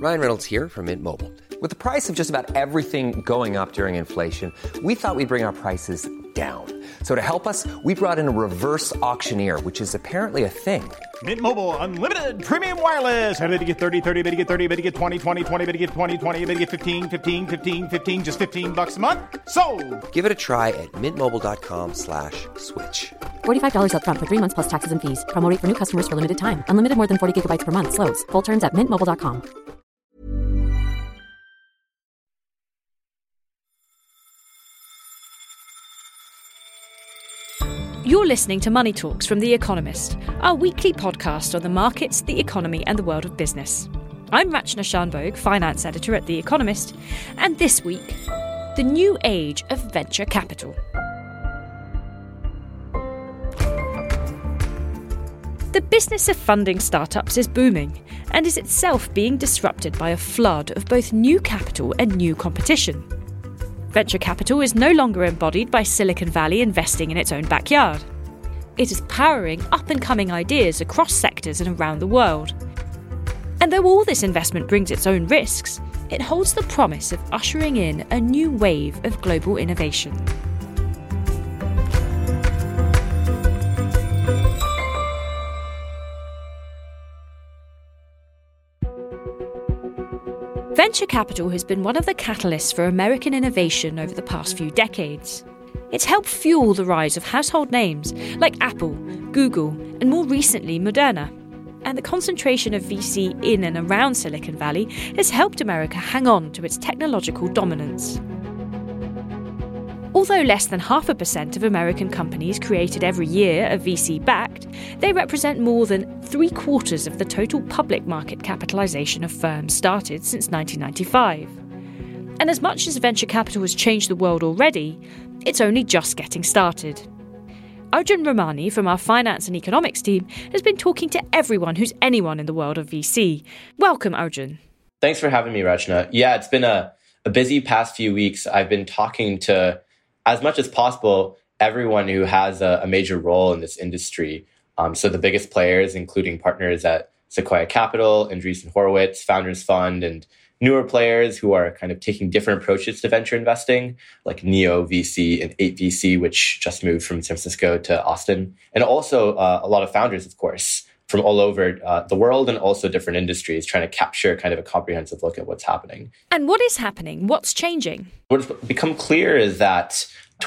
Ryan Reynolds here from Mint Mobile. With the price of just about everything going up during inflation, we thought we'd bring our prices down. So to help us, we brought in a reverse auctioneer, which is apparently a thing. Mint Mobile Unlimited Premium Wireless. How to get 30, 30, bit to get 30, bit to get 20, 20, 20, bit to get 20, 20, bit to get 15, 15, 15, 15, just $15 a month? Sold! Give it a try at mintmobile.com/switch. $45 up front for 3 months plus taxes and fees. Promo rate for new customers for limited time. Unlimited more than 40 gigabytes per month. Slows full terms at mintmobile.com. You're listening to Money Talks from The Economist, our weekly podcast on the markets, the economy and the world of business. I'm Rachna Shanbhogue, finance editor at The Economist, and this week, the new age of venture capital. The business of funding startups is booming and is itself being disrupted by a flood of both new capital and new competition. Venture capital is no longer embodied by Silicon Valley investing in its own backyard. It is powering up-and-coming ideas across sectors and around the world. And though all this investment brings its own risks, it holds the promise of ushering in a new wave of global innovation. Venture capital has been one of the catalysts for American innovation over the past few decades. It's helped fuel the rise of household names like Apple, Google, and more recently Moderna. And the concentration of VC in and around Silicon Valley has helped America hang on to its technological dominance. Although less than 0.5% of American companies created every year are VC-backed, they represent more than 3/4 of the total public market capitalization of firms started since 1995. And as much as venture capital has changed the world already, it's only just getting started. Arjun Ramani from our finance and economics team has been talking to everyone who's anyone in the world of VC. Welcome, Arjun. Thanks for having me, Rachna. Yeah, it's been a busy past few weeks. I've been talking to, as much as possible, everyone who has a major role in this industry. So the biggest players, including partners at Sequoia Capital, Andreessen Horowitz, Founders Fund, and newer players who are kind of taking different approaches to venture investing, like Neo VC and 8VC, which just moved from San Francisco to Austin. And also a lot of founders, of course, from all over the world and also different industries, trying to capture kind of a comprehensive look at what's happening. And what is happening? What's changing? What's become clear is that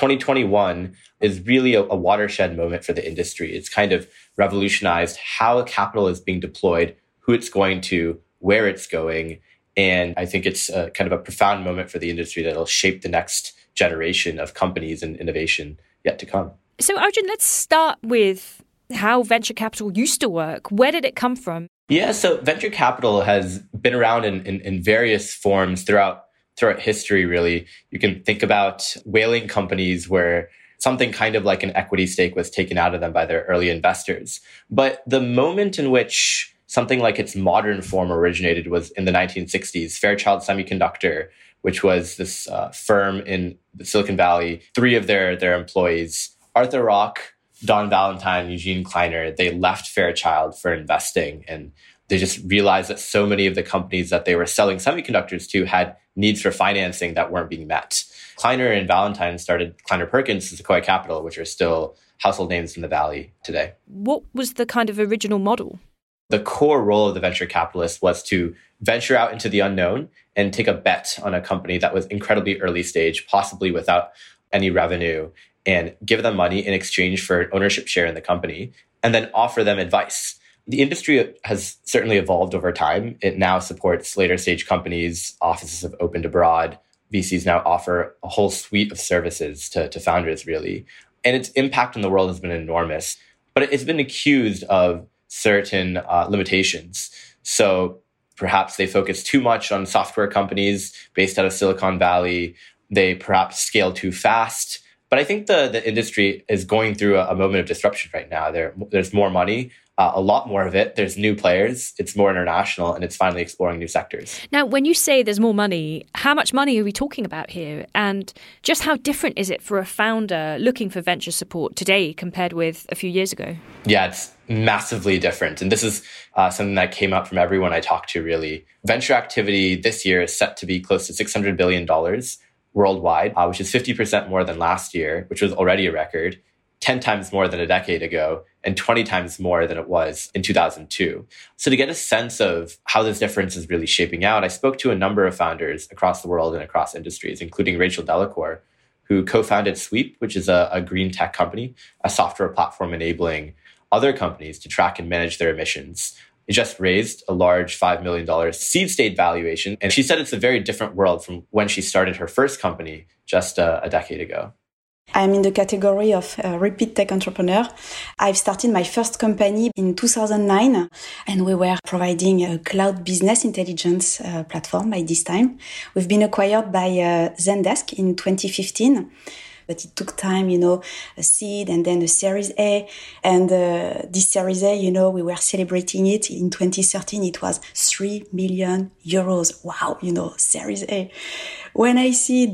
2021 is really a watershed moment for the industry. It's kind of revolutionized how capital is being deployed, who it's going to, where it's going. And I think it's kind of a profound moment for the industry that will shape the next generation of companies and innovation yet to come. So, Arjun, let's start with how venture capital used to work. Where did it come from? Yeah, so venture capital has been around in various forms throughout history, really. You can think about whaling companies where something kind of like an equity stake was taken out of them by their early investors. But the moment in which something like its modern form originated was in the 1960s. Fairchild Semiconductor, which was this firm in Silicon Valley, 3 of their employees, Arthur Rock, Don Valentine, Eugene Kleiner, they left Fairchild for investing. And they just realized that so many of the companies that they were selling semiconductors to had needs for financing that weren't being met. Kleiner and Valentine started Kleiner Perkins and Sequoia Capital, which are still household names in the Valley today. What was the kind of original model? The core role of the venture capitalist was to venture out into the unknown and take a bet on a company that was incredibly early stage, possibly without any revenue, and give them money in exchange for an ownership share in the company, and then offer them advice. The industry has certainly evolved over time. It now supports later stage companies. Offices have opened abroad. VCs now offer a whole suite of services to founders, really. And its impact in the world has been enormous. But it's been accused of certain limitations. So perhaps they focus too much on software companies based out of Silicon Valley. They perhaps scale too fast. But I think the industry is going through a moment of disruption right now. There's more money, a lot more of it. There's new players. It's more international, and it's finally exploring new sectors. Now, when you say there's more money, how much money are we talking about here? And just how different is it for a founder looking for venture support today compared with a few years ago? Yeah, it's massively different. And this is something that came up from everyone I talked to, really. Venture activity this year is set to be close to $600 billion worldwide, which is 50% more than last year, which was already a record, 10 times more than a decade ago, and 20 times more than it was in 2002. So to get a sense of how this difference is really shaping out, I spoke to a number of founders across the world and across industries, including Rachel Delacour, who co-founded Sweep, which is a green tech company, a software platform enabling other companies to track and manage their emissions. It just raised a large $5 million seed stage valuation. And she said it's a very different world from when she started her first company just a decade ago. I'm in the category of repeat tech entrepreneur. I've started my first company in 2009, and we were providing a cloud business intelligence platform by this time. We've been acquired by Zendesk in 2015. But it took time, a seed and then a Series A. And this Series A, we were celebrating it in 2013. It was 3 million euros. Wow, Series A. When I see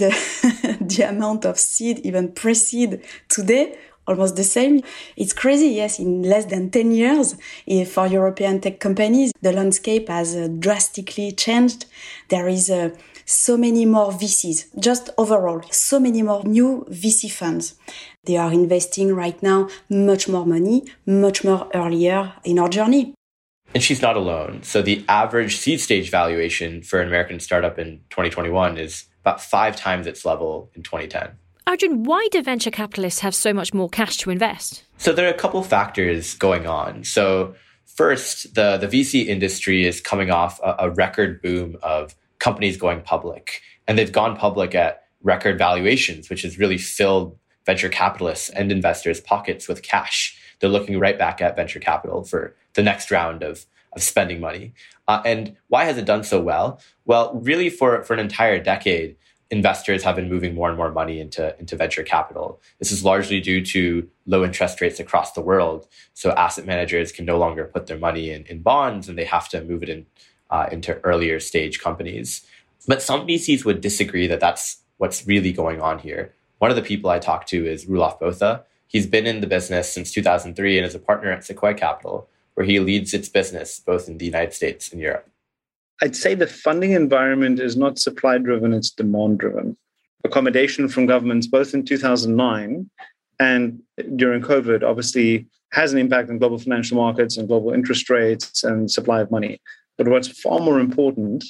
the amount of seed, even pre-seed today, almost the same. It's crazy, yes. In less than 10 years, for European tech companies, the landscape has drastically changed. There is so many more VCs, just overall, so many more new VC funds. They are investing right now much more money, much more earlier in our journey. And she's not alone. So the average seed stage valuation for an American startup in 2021 is about 5 times its level in 2010. Arjun, why do venture capitalists have so much more cash to invest? So there are a couple factors going on. So first, the VC industry is coming off a record boom of companies going public. And they've gone public at record valuations, which has really filled venture capitalists and investors' pockets with cash. They're looking right back at venture capital for the next round of spending money. And why has it done so well? Well, really for an entire decade, investors have been moving more and more money into venture capital. This is largely due to low interest rates across the world. So asset managers can no longer put their money in bonds, and they have to move it into earlier stage companies. But some VCs would disagree that that's what's really going on here. One of the people I talked to is Roelof Botha. He's been in the business since 2003 and is a partner at Sequoia Capital, where he leads its business both in the United States and Europe. I'd say the funding environment is not supply-driven, it's demand-driven. Accommodation from governments, both in 2009 and during COVID, obviously has an impact on global financial markets and global interest rates and supply of money. But what's far more important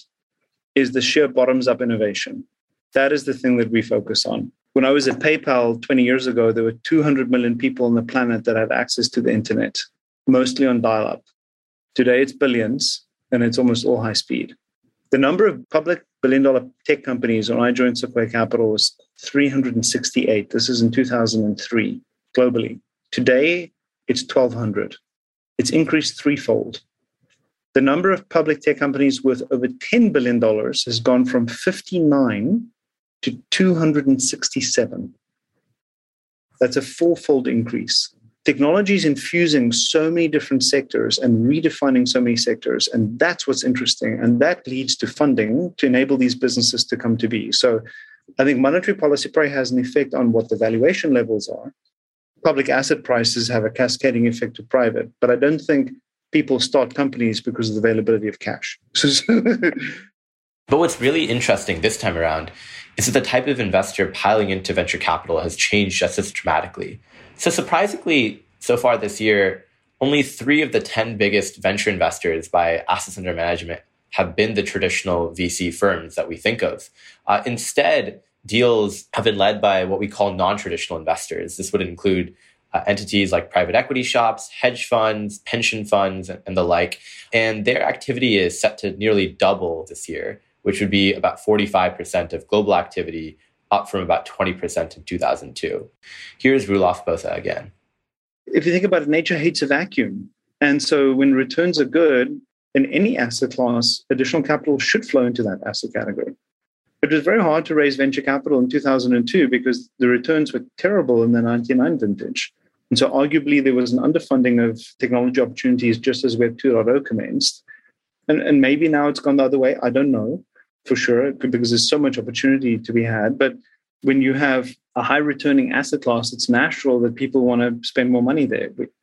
is the sheer bottoms-up innovation. That is the thing that we focus on. When I was at PayPal 20 years ago, there were 200 million people on the planet that had access to the internet, mostly on dial-up. Today, it's billions, and it's almost all high speed. The number of public billion-dollar tech companies when I joined Sequoia Capital was 368. This is in 2003, globally. Today, it's 1,200. It's increased threefold. The number of public tech companies worth over $10 billion has gone from 59 to 267. That's a fourfold increase. Technology is infusing so many different sectors and redefining so many sectors. And that's what's interesting. And that leads to funding to enable these businesses to come to be. So I think monetary policy probably has an effect on what the valuation levels are. Public asset prices have a cascading effect to private. But I don't think people start companies because of the availability of cash. But what's really interesting this time around is that the type of investor piling into venture capital has changed just as dramatically. So surprisingly, so far this year, only 3 of the 10 biggest venture investors by assets under management have been the traditional VC firms that we think of. Instead, deals have been led by what we call non-traditional investors. This would include entities like private equity shops, hedge funds, pension funds, and the like. And their activity is set to nearly double this year, which would be about 45% of global activity, up from about 20% in 2002. Here's Roelof Botha again. If you think about it, nature hates a vacuum. And so when returns are good in any asset class, additional capital should flow into that asset category. It was very hard to raise venture capital in 2002 because the returns were terrible in the 99 vintage. And so arguably there was an underfunding of technology opportunities just as Web 2.0 commenced. And maybe now it's gone the other way. I don't know for sure because there's so much opportunity to be had. But when you have a high returning asset class, it's natural that people want to spend more money there.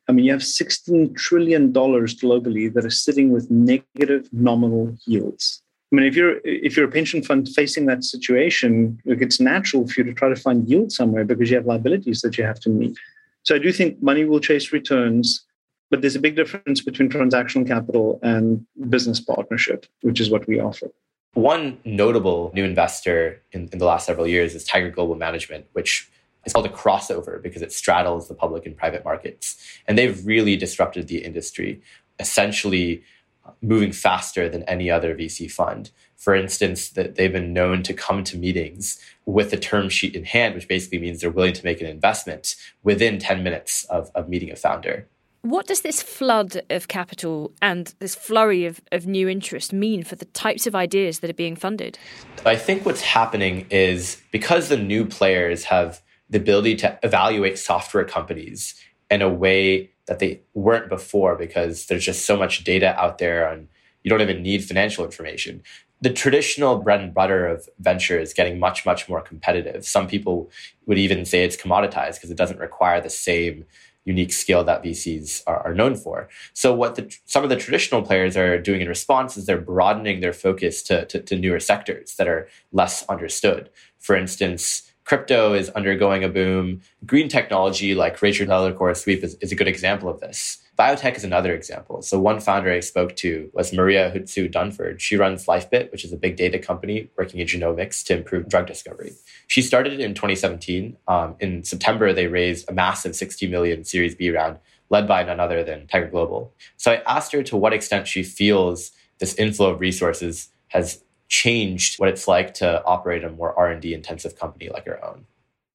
I mean, you have $16 trillion globally that are sitting with negative nominal yields. I mean, if you're a pension fund facing that situation, look, it's natural for you to try to find yield somewhere because you have liabilities that you have to meet. So I do think money will chase returns, but there's a big difference between transactional capital and business partnership, which is what we offer. One notable new investor in the last several years is Tiger Global Management, which is called a crossover because it straddles the public and private markets. And they've really disrupted the industry, essentially moving faster than any other VC fund. For instance, that they've been known to come to meetings with a term sheet in hand, which basically means they're willing to make an investment within 10 minutes of meeting a founder. What does this flood of capital and this flurry of new interest mean for the types of ideas that are being funded? I think what's happening is because the new players have the ability to evaluate software companies in a way that they weren't before, because there's just so much data out there and you don't even need financial information. The traditional bread and butter of venture is getting much, much more competitive. Some people would even say it's commoditized because it doesn't require the same unique skill that VCs are known for. So what some of the traditional players are doing in response is they're broadening their focus to newer sectors that are less understood. For instance, crypto is undergoing a boom. Green technology like Rachel Delacroix Sweep is a good example of this. Biotech is another example. So one founder I spoke to was Maria Hutsu Dunford. She runs LifeBit, which is a big data company working in genomics to improve drug discovery. She started in 2017. In September, they raised a massive 60 million Series B round, led by none other than Tiger Global. So I asked her to what extent she feels this inflow of resources has changed what it's like to operate a more R&D intensive company like her own.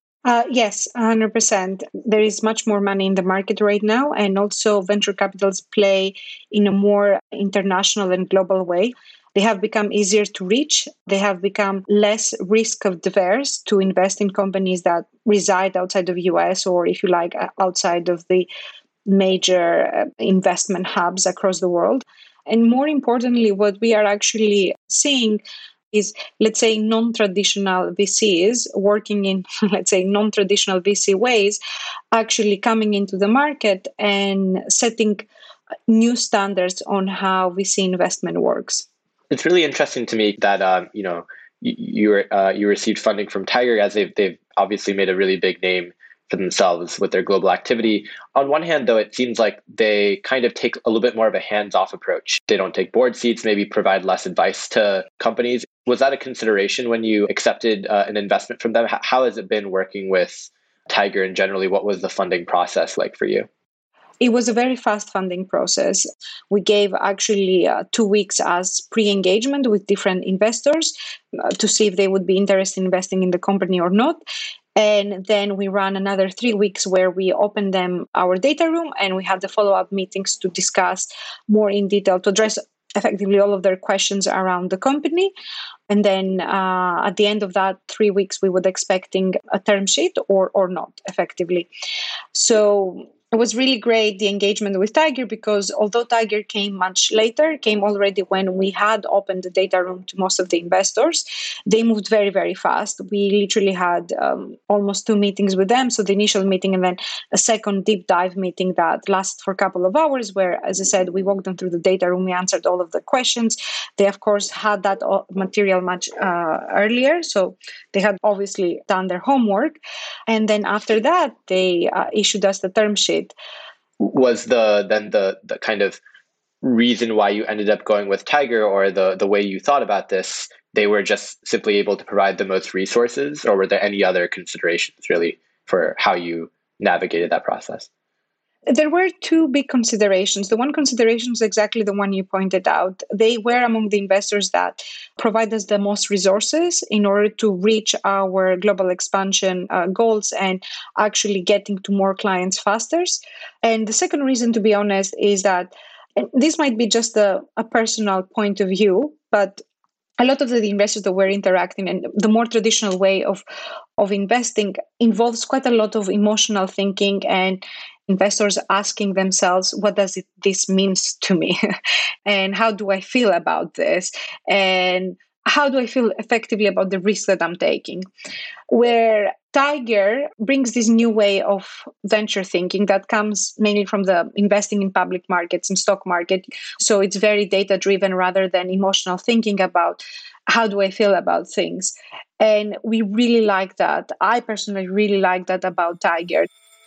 Yes, 100%. There is much more money in the market right now, and also venture capitals play in a more international and global way. They have become easier to reach. They have become less risk averse to invest in companies that reside outside of the US, or if you like, outside of the major investment hubs across the world. And more importantly, what we are actually seeing is, let's say, non-traditional VCs working in, let's say, non-traditional VC ways, actually coming into the market and setting new standards on how VC investment works. It's really interesting to me that you received funding from Tiger, as they've obviously made a really big name for themselves with their global activity. On one hand, though, it seems like they kind of take a little bit more of a hands-off approach. They don't take board seats, maybe provide less advice to companies. Was that a consideration when you accepted an investment from them? How has it been working with Tiger, and generally, what was the funding process like for you? It was a very fast funding process. We gave actually 2 weeks as pre-engagement with different investors to see if they would be interested in investing in the company or not. And then we ran another 3 weeks where we opened them our data room, and we had the follow-up meetings to discuss more in detail, to address effectively all of their questions around the company. And then at the end of that 3 weeks, we would expecting a term sheet or not, effectively. So it was really great, the engagement with Tiger, because although Tiger came much later, came already when we had opened the data room to most of the investors, they moved very, very fast. We literally had almost 2 meetings with them. So the initial meeting and then a second deep dive meeting that lasted for a couple of hours where, as I said, we walked them through the data room. We answered all of the questions. They, of course, had that material much earlier. So they had obviously done their homework. And then after that, they issued us the term sheet. Was the kind of reason why you ended up going with Tiger, or the way you thought about this, they were just simply able to provide the most resources, or were there any other considerations really for how you navigated that process? There were 2 big considerations. The one consideration is exactly the one you pointed out. They were among the investors that provide us the most resources in order to reach our global expansion goals and actually getting to more clients faster. And the second reason, to be honest, is that, and this might be just a personal point of view, but a lot of the investors that we're interacting, and the more traditional way of investing involves quite a lot of emotional thinking and investors asking themselves, what does this mean to me? And how do I feel about this? And how do I feel effectively about the risk that I'm taking? Where Tiger brings this new way of venture thinking that comes mainly from the investing in public markets and stock market. So it's very data driven rather than emotional thinking about how do I feel about things. And we really like that. I personally really like that about Tiger.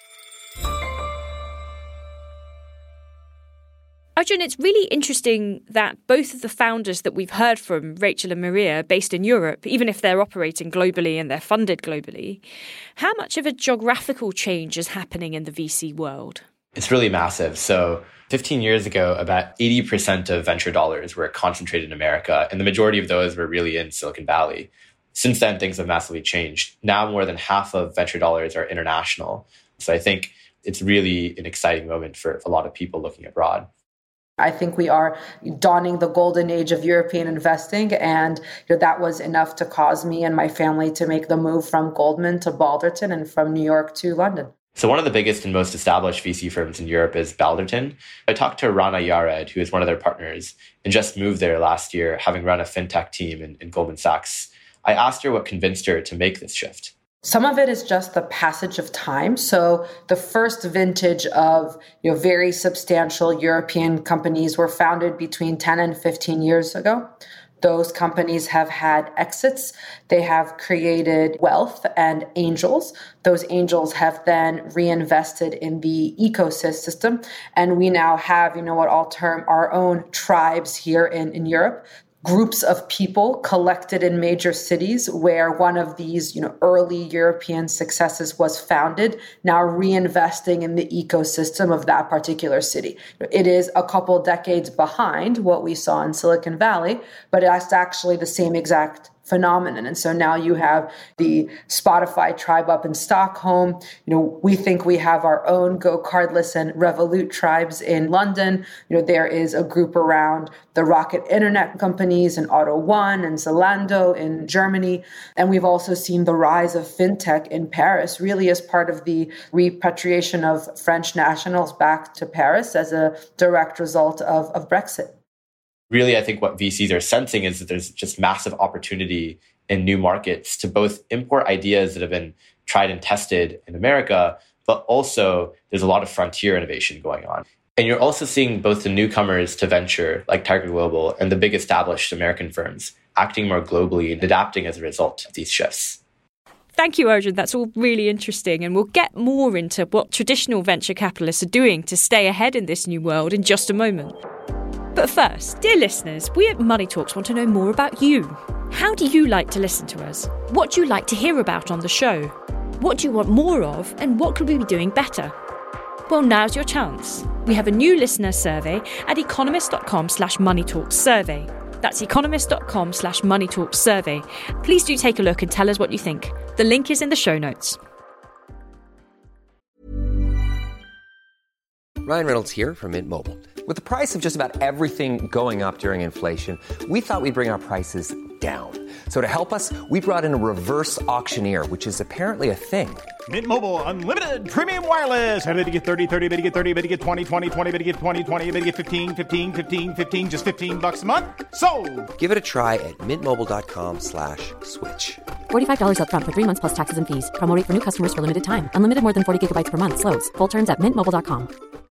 Arjun, it's really interesting that both of the founders that we've heard from, Rachel and Maria, are based in Europe, even if they're operating globally and they're funded globally. How much of a geographical change is happening in the VC world? It's really massive. So 15 years ago, about 80% of venture dollars were concentrated in America, and the majority of those were really in Silicon Valley. Since then, things have massively changed. Now more than half of venture dollars are international. So I think it's really an exciting moment for a lot of people looking abroad. I think we are dawning the golden age of European investing, and that was enough to cause me and my family to make the move from Goldman to Balderton and from New York to London. So one of the biggest and most established VC firms in Europe is Balderton. I talked to Rana Yared, who is one of their partners, and just moved there last year, having run a fintech team in Goldman Sachs. I asked her what convinced her to make this shift. Some of it is just the passage of time. So the first vintage of very substantial European companies were founded between 10 and 15 years ago. Those companies have had exits. They have created wealth and angels. Those angels have then reinvested in the ecosystem. And we now have, what I'll term our own tribes here in Europe. Groups of people collected in major cities where one of these, early European successes was founded, now reinvesting in the ecosystem of that particular city. It is a couple decades behind what we saw in Silicon Valley, but that's actually the same exact phenomenon. And so now you have the Spotify tribe up in Stockholm. We think we have our own Go Cardless and Revolut tribes in London. There is a group around the Rocket Internet companies and Auto1 and Zalando in Germany. And we've also seen the rise of fintech in Paris, really as part of the repatriation of French nationals back to Paris as a direct result of Brexit. Really, I think what VCs are sensing is that there's just massive opportunity in new markets to both import ideas that have been tried and tested in America, but also there's a lot of frontier innovation going on. And you're also seeing both the newcomers to venture, like Tiger Global, and the big established American firms acting more globally and adapting as a result of these shifts. Thank you, Arjun. That's all really interesting. And we'll get more into what traditional venture capitalists are doing to stay ahead in this new world in just a moment. But first, dear listeners, we at Money Talks want to know more about you. How do you like to listen to us? What do you like to hear about on the show? What do you want more of, and what could we be doing better? Well, now's your chance. We have a new listener survey at economist.com/moneytalkssurvey. That's economist.com/moneytalkssurvey. Please do take a look and tell us what you think. The link is in the show notes. Ryan Reynolds here from Mint Mobile. With the price of just about everything going up during inflation, we thought we'd bring our prices down. So to help us, we brought in a reverse auctioneer, which is apparently a thing. Mint Mobile Unlimited Premium Wireless. How to get 30, 30, bit to get 30, bit to get 20, 20, 20, bit to get 20, 20, bit to get 15, 15, 15, 15, just $15 a month? Sold! Give it a try at mintmobile.com/switch. $45 up front for 3 months plus taxes and fees. Promo rate for new customers for limited time. Unlimited more than 40 gigabytes per month. Slows full terms at mintmobile.com.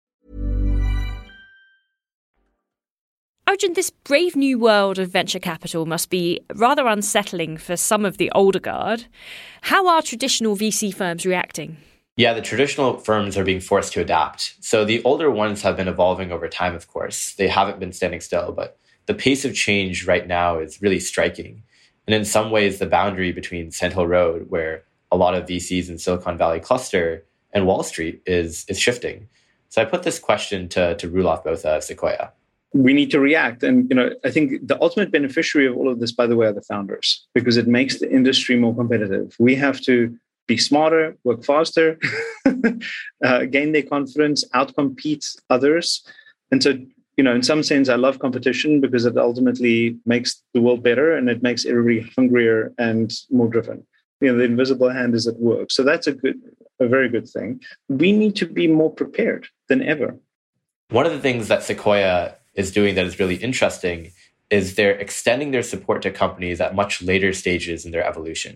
Arjun, this brave new world of venture capital must be rather unsettling for some of the older guard. How are traditional VC firms reacting? Yeah, the traditional firms are being forced to adapt. So the older ones have been evolving over time, of course. They haven't been standing still, but the pace of change right now is really striking. And in some ways, the boundary between Sand Hill Road, where a lot of VCs in Silicon Valley cluster, and Wall Street is shifting. So I put this question to Roelof Botha of Sequoia. We need to react. And, I think the ultimate beneficiary of all of this, by the way, are the founders, because it makes the industry more competitive. We have to be smarter, work faster, gain their confidence, outcompete others. And so, in some sense, I love competition because it ultimately makes the world better and it makes everybody hungrier and more driven. The invisible hand is at work. So that's a very good thing. We need to be more prepared than ever. One of the things that Sequoia is doing that is really interesting is they're extending their support to companies at much later stages in their evolution.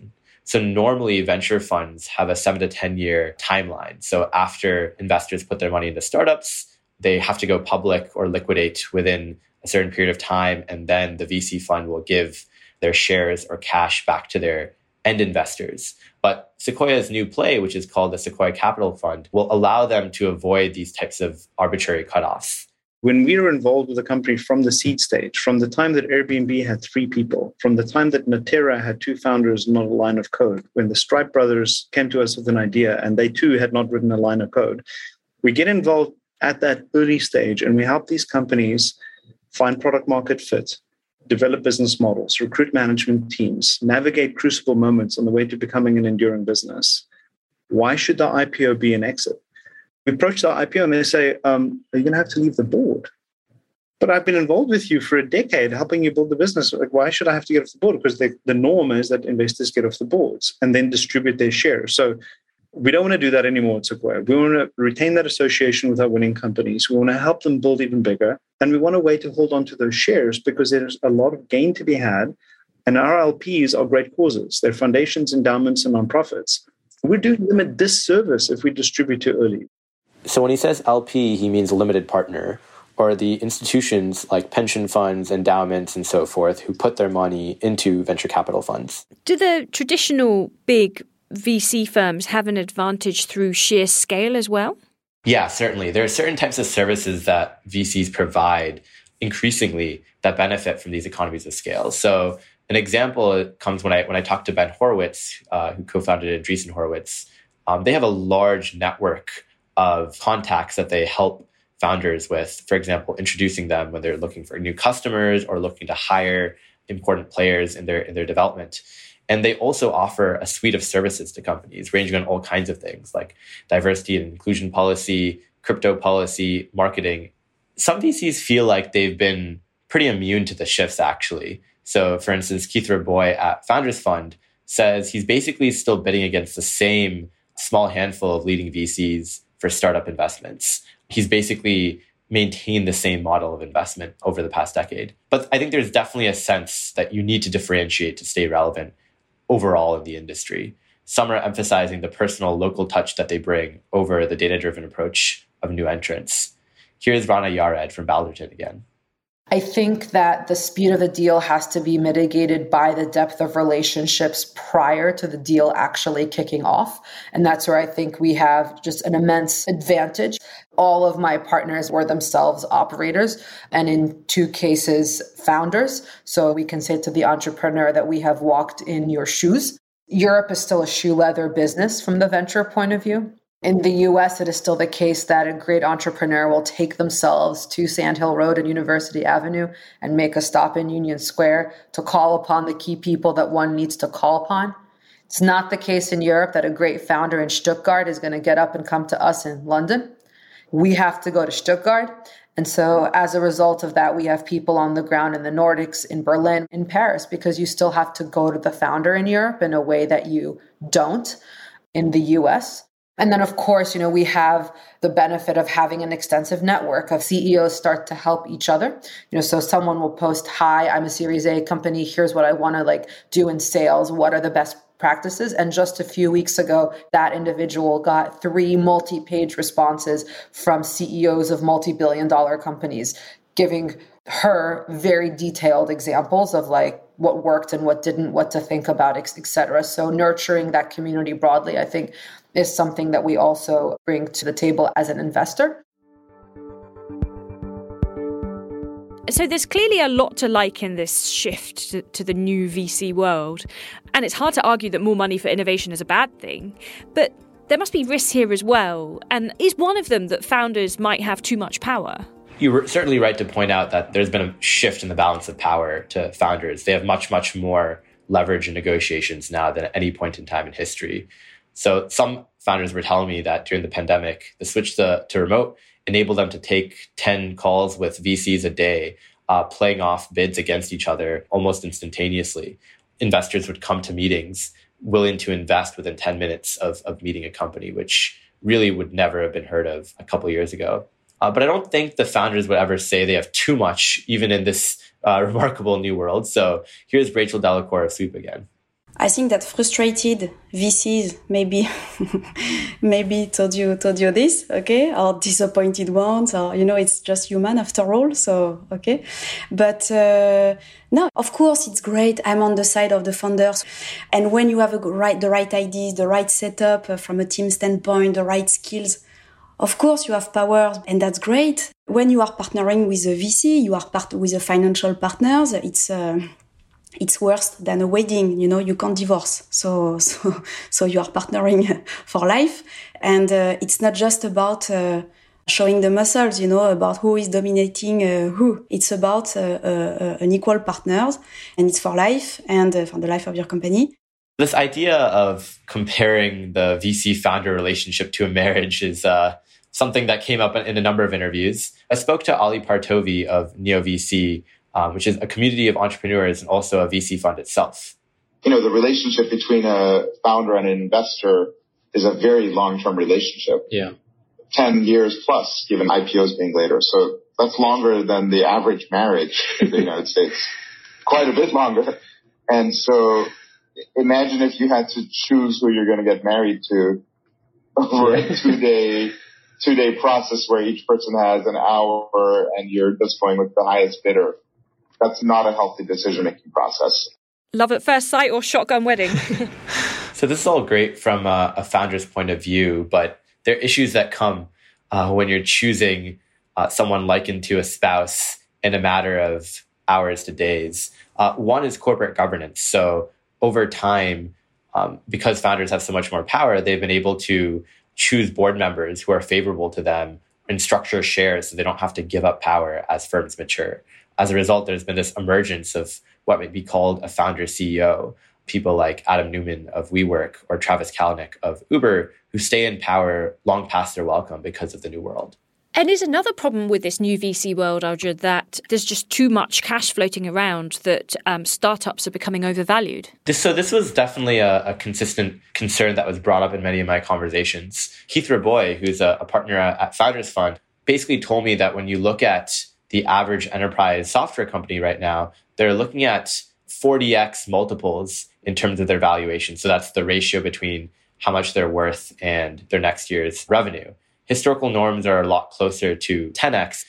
So normally venture funds have a 7 to 10 year timeline. So after investors put their money into startups, they have to go public or liquidate within a certain period of time. And then the VC fund will give their shares or cash back to their end investors. But Sequoia's new play, which is called the Sequoia Capital Fund, will allow them to avoid these types of arbitrary cutoffs. When we were involved with the company from the seed stage, from the time that Airbnb had 3 people, from the time that Natera had 2 founders, not a line of code, when the Stripe brothers came to us with an idea and they too had not written a line of code, we get involved at that early stage and we help these companies find product market fit, develop business models, recruit management teams, navigate crucible moments on the way to becoming an enduring business. Why should the IPO be an exit? We approach the IPO and they say, you're going to have to leave the board. But I've been involved with you for a decade helping you build the business. Like, why should I have to get off the board? Because the norm is that investors get off the boards and then distribute their shares. So we don't want to do that anymore at Sequoia. We want to retain that association with our winning companies. We want to help them build even bigger. And we want a way to hold on to those shares because there's a lot of gain to be had. And our LPs are great causes. They're foundations, endowments, and nonprofits. We're doing them a disservice if we distribute too early. So when he says LP, he means limited partner, or the institutions like pension funds, endowments, and so forth, who put their money into venture capital funds. Do the traditional big VC firms have an advantage through sheer scale as well? Yeah, certainly. There are certain types of services that VCs provide increasingly that benefit from these economies of scale. So an example comes when I talked to Ben Horowitz, who co-founded Andreessen Horowitz. They have a large network of contacts that they help founders with, for example, introducing them when they're looking for new customers or looking to hire important players in their development. And they also offer a suite of services to companies ranging on all kinds of things like diversity and inclusion policy, crypto policy, marketing. Some VCs feel like they've been pretty immune to the shifts, actually. So, for instance, Keith Raboy at Founders Fund says he's basically still bidding against the same small handful of leading VCs for startup investments. He's basically maintained the same model of investment over the past decade. But I think there's definitely a sense that you need to differentiate to stay relevant overall in the industry. Some are emphasizing the personal local touch that they bring over the data-driven approach of new entrants. Here's Rana Yared from Balderton again. I think that the speed of the deal has to be mitigated by the depth of relationships prior to the deal actually kicking off. And that's where I think we have just an immense advantage. All of my partners were themselves operators, and in 2 cases, founders. So we can say to the entrepreneur that we have walked in your shoes. Europe is still a shoe leather business from the venture point of view. In the US, it is still the case that a great entrepreneur will take themselves to Sand Hill Road and University Avenue and make a stop in Union Square to call upon the key people that one needs to call upon. It's not the case in Europe that a great founder in Stuttgart is going to get up and come to us in London. We have to go to Stuttgart. And so as a result of that, we have people on the ground in the Nordics, in Berlin, in Paris, because you still have to go to the founder in Europe in a way that you don't in the US. And then, of course, we have the benefit of having an extensive network of CEOs start to help each other. So someone will post, "Hi, I'm a Series A company. Here's what I want to do in sales. What are the best practices?" And just a few weeks ago, that individual got 3 multi-page responses from CEOs of multi-billion-dollar companies, giving her very detailed examples of what worked and what didn't, what to think about, et cetera. So nurturing that community broadly, I think, is something that we also bring to the table as an investor. So there's clearly a lot to like in this shift to the new VC world. And it's hard to argue that more money for innovation is a bad thing. But there must be risks here as well. And is one of them that founders might have too much power? You were certainly right to point out that there's been a shift in the balance of power to founders. They have much, much more leverage in negotiations now than at any point in time in history. So some founders were telling me that during the pandemic, the switch to remote enabled them to take 10 calls with VCs a day, playing off bids against each other almost instantaneously. Investors would come to meetings willing to invest within 10 minutes of meeting a company, which really would never have been heard of a couple of years ago. But I don't think the founders would ever say they have too much, even in this remarkable new world. So here's Rachel Delacour of Sweep again. I think that frustrated VCs maybe told you this, okay, or disappointed ones, or it's just human after all. So okay, but no, of course it's great. I'm on the side of the founders, and when you have the right ideas, the right setup from a team standpoint, the right skills, of course you have power, and that's great. When you are partnering with a VC, you are with a financial partners. It's worse than a wedding, you can't divorce. So you are partnering for life. And it's not just about showing the muscles, about who is dominating who. It's about an equal partners, and it's for life and for the life of your company. This idea of comparing the VC founder relationship to a marriage is something that came up in a number of interviews. I spoke to Ali Partovi of NeoVC, which is a community of entrepreneurs and also a VC fund itself. The relationship between a founder and an investor is a very long-term relationship. Yeah. 10 years plus, given IPOs being later. So that's longer than the average marriage in the United States. Quite a bit longer. And so imagine if you had to choose who you're going to get married to over a two-day process where each person has an hour and you're just going with the highest bidder. That's not a healthy decision-making process. Love at first sight or shotgun wedding? So this is all great from a founder's point of view, but there are issues that come when you're choosing someone likened to a spouse in a matter of hours to days. One is corporate governance. So over time, because founders have so much more power, they've been able to choose board members who are favorable to them and structure shares so they don't have to give up power as firms mature. As a result, there's been this emergence of what might be called a founder CEO, people like Adam Neumann of WeWork or Travis Kalanick of Uber, who stay in power long past their welcome because of the new world. And is another problem with this new VC world, Audra, that there's just too much cash floating around, that startups are becoming overvalued? This was definitely a consistent concern that was brought up in many of my conversations. Keith Raboy, who's a partner at Founders Fund, basically told me that when you look at the average enterprise software company right now, they're looking at 40x multiples in terms of their valuation. So that's the ratio between how much they're worth and their next year's revenue. Historical norms are a lot closer to 10x.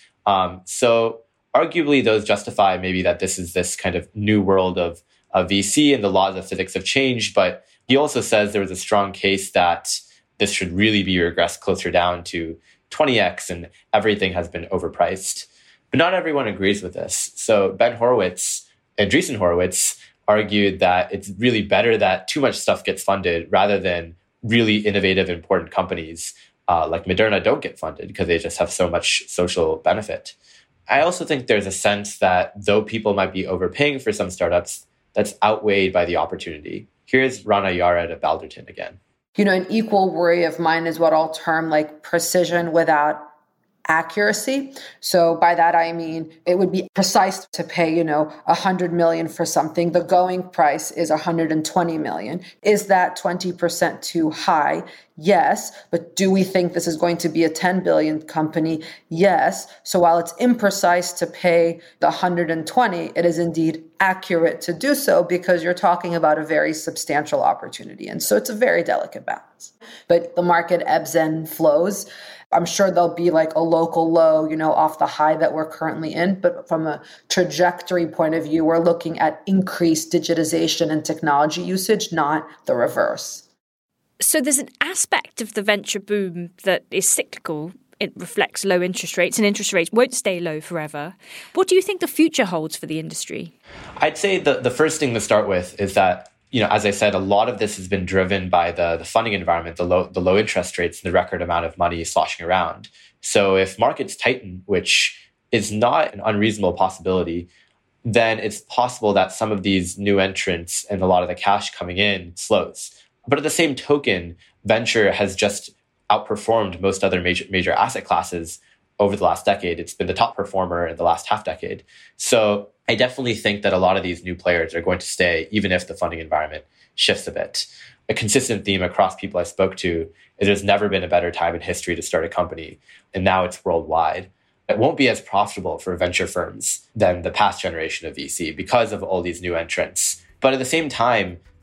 So arguably those justify maybe that this is this kind of new world of VC and the laws of physics have changed. But he also says there was a strong case that this should really be regressed closer down to 20x and everything has been overpriced. But not everyone agrees with this. So Ben Horowitz and Andreessen Horowitz argued that it's really better that too much stuff gets funded rather than really innovative, important companies like Moderna don't get funded because they just have so much social benefit. I also think there's a sense that though people might be overpaying for some startups, that's outweighed by the opportunity. Here's Rana Yared of Balderton again. An equal worry of mine is what I'll term like precision without accuracy. So by that, I mean, it would be precise to pay, $100 million for something. The going price is $120 million. Is that 20% too high? Yes. But do we think this is going to be a 10 billion company? Yes. So while it's imprecise to pay the 120, it is indeed accurate to do so because you're talking about a very substantial opportunity. And so it's a very delicate balance. But the market ebbs and flows. I'm sure there'll be like a local low, off the high that we're currently in. But from a trajectory point of view, we're looking at increased digitization and technology usage, not the reverse. So there's an aspect of the venture boom that is cyclical. It reflects low interest rates, and interest rates won't stay low forever. What do you think the future holds for the industry? I'd say the first thing to start with is that, as I said, a lot of this has been driven by the funding environment, the low interest rates, and the record amount of money sloshing around. So if markets tighten, which is not an unreasonable possibility, then it's possible that some of these new entrants and a lot of the cash coming in slows. But at the same token, venture has just outperformed most other major asset classes over the last decade. It's been the top performer in the last half decade. So I definitely think that a lot of these new players are going to stay, even if the funding environment shifts a bit. A consistent theme across people I spoke to is there's never been a better time in history to start a company, and now it's worldwide. It won't be as profitable for venture firms than the past generation of VC because of all these new entrants. But at the same time,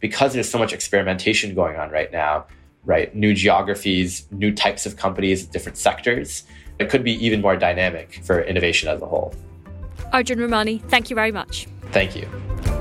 because there's so much experimentation going on right now, right? New geographies, new types of companies, different sectors. It could be even more dynamic for innovation as a whole. Arjun Ramani, thank you very much. Thank you.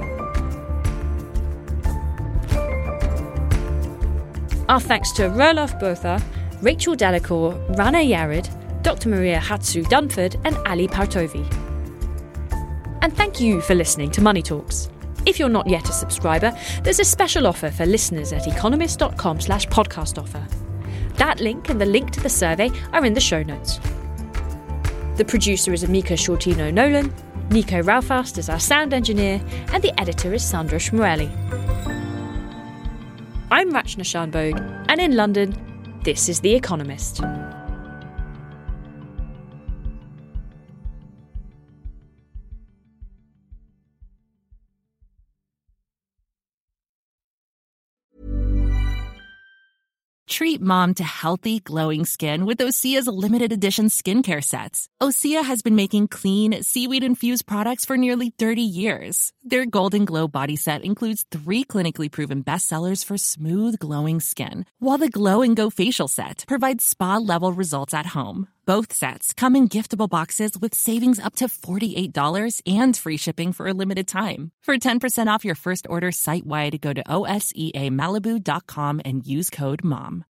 Our thanks to Roelof Botha, Rachel Delacour, Rana Yared, Dr. Maria Hatsu-Dunford and Ali Partovi. And thank you for listening to Money Talks. If you're not yet a subscriber, there's a special offer for listeners at economist.com/podcast offer. That link and the link to the survey are in the show notes. The producer is Amika Shortino-Nolan, Nico Raufast is our sound engineer, and the editor is Sandra Schmueli. I'm Rachna Shanbhogue, and in London, this is The Economist. Treat mom to healthy, glowing skin with Osea's limited edition skincare sets. Osea has been making clean, seaweed-infused products for nearly 30 years. Their Golden Glow body set includes 3 clinically proven bestsellers for smooth, glowing skin, while the Glow and Go facial set provides spa-level results at home. Both sets come in giftable boxes with savings up to $48 and free shipping for a limited time. For 10% off your first order site-wide, go to OSEAMalibu.com and use code MOM.